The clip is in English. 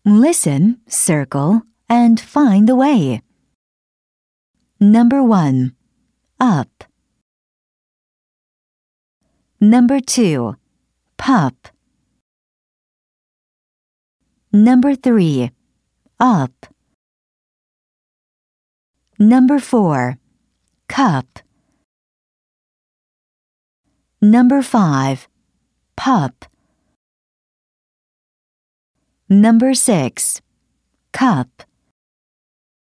Listen, circle, and find the way. Number 1. Up. Number 2. Pup. Number 3. Up. Number 4. Cup. Number 5. Pup. Number 6. Cup.